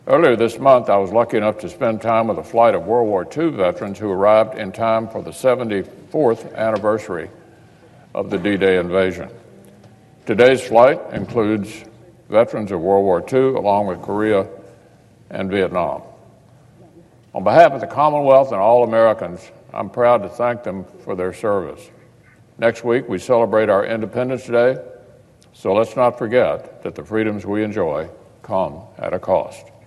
Earlier this month, I was lucky enough to spend time with a flight of World War II veterans who arrived in time for the 74th anniversary of the D-Day invasion. Today's flight includes veterans of World War II, along with Korea and Vietnam. On behalf of the Commonwealth and all Americans, I'm proud to thank them for their service. Next week, we celebrate our Independence Day, so let's not forget that the freedoms we enjoy come at a cost.